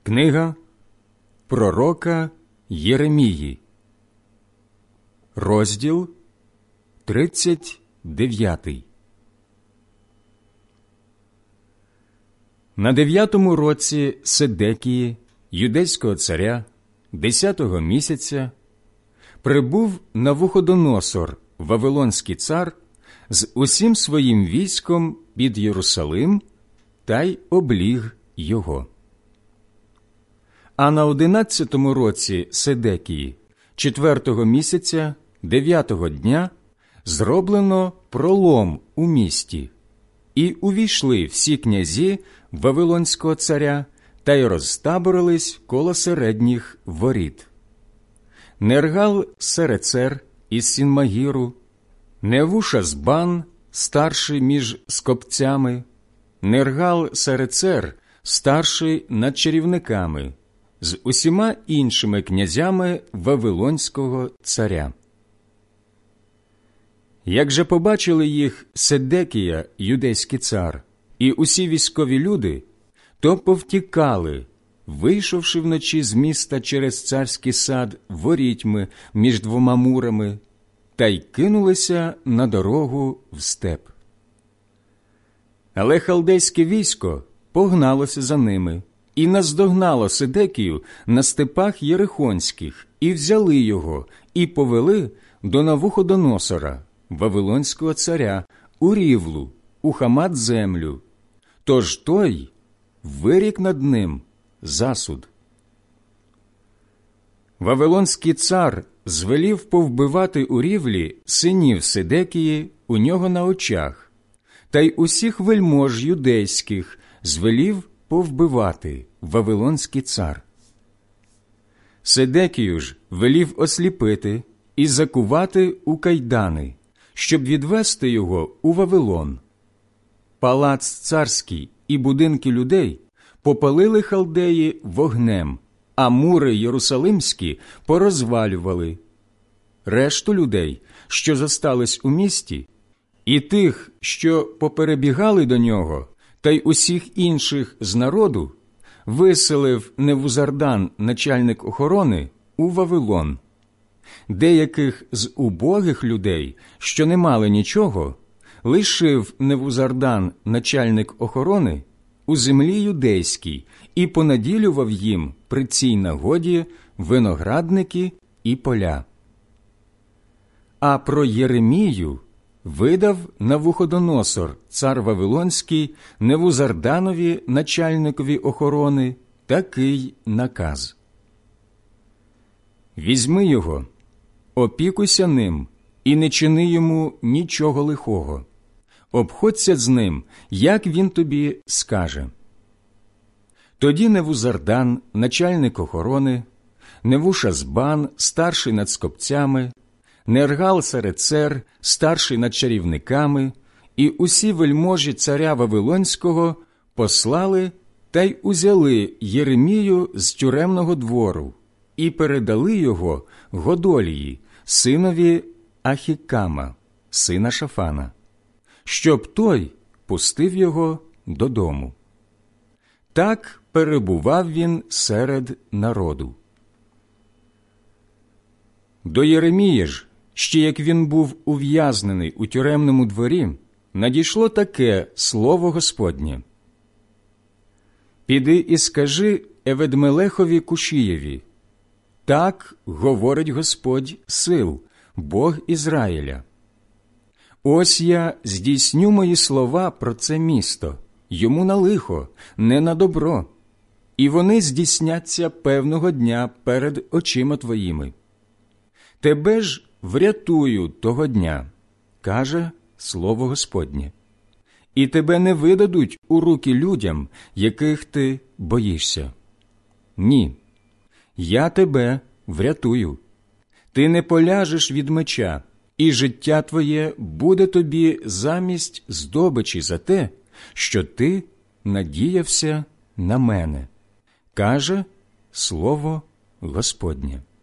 Книга пророка Єремії, розділ 39. На 9-му році Седекії, юдейського царя, 10-го місяця, прибув Навуходоносор, вавилонський цар, з усім своїм військом під Єрусалим та й обліг його. А на 11-му році Седекії, 4-го місяця, 9-го дня, зроблено пролом у місті, і увійшли всі князі вавилонського царя та й розтаборились коло середніх воріт. Нергал-Сарецер із Сінмагіру, Невушазбан, старший між скопцями, Нергал-Сарецер, старший над чарівниками, з усіма іншими князями вавилонського царя. Як же побачили їх Седекія, юдейський цар, і усі військові люди, то повтікали, вийшовши вночі з міста через царський сад ворітьми між двома мурами, та й кинулися на дорогу в степ. Але халдейське військо погналося за ними і наздогнало Седекію на степах єрихонських, і взяли його, і повели до Навуходоносора, вавилонського царя, у Рівлу, у Хамат-землю. Тож той вирік над ним засуд. Вавилонський цар звелів повбивати у Рівлі синів Седекії у нього на очах, та й усіх вельмож юдейських звелів повбивати вавилонський цар. Седекію ж велів осліпити і закувати у кайдани, щоб відвести його у Вавилон. Палац царський і будинки людей попалили халдеї вогнем, а мури єрусалимські порозвалювали. Решту людей, що зостались у місті, і тих, що поперебігали до нього, та й усіх інших з народу, виселив Невузардан, начальник охорони, у Вавилон. Деяких з убогих людей, що не мали нічого, лишив Невузардан, начальник охорони, у землі юдейській і понаділював їм при цій нагоді виноградники і поля. А про Єремію видав Навуходоносор, цар Вавилонський, Невузарданові, начальникові охорони, такий наказ. «Візьми його, опікуйся ним і не чини йому нічого лихого. Обходься з ним, як він тобі скаже». Тоді Невузардан, начальник охорони, Невушазбан, старший над скопцями, Нергал-Сарецер, старший над чарівниками, і усі вельможі царя Вавилонського послали та й узяли Єремію з тюремного двору і передали його Годолії, синові Ахікама, сина Шафана, щоб той пустив його додому. Так перебував він серед народу. До Єремії ж, ще як він був ув'язнений у тюремному дворі, надійшло таке слово Господнє. «Піди і скажи Еведмелехові Кушієві, так говорить Господь сил, Бог Ізраїля. Ось я здійсню мої слова про це місто, йому на лихо, не на добро, і вони здійсняться певного дня перед очима твоїми. Тебе ж врятую того дня, каже слово Господнє, і тебе не видадуть у руки людям, яких ти боїшся. Ні, я тебе врятую. Ти не поляжеш від меча, і життя твоє буде тобі замість здобичі за те, що ти надіявся на мене, каже слово Господнє».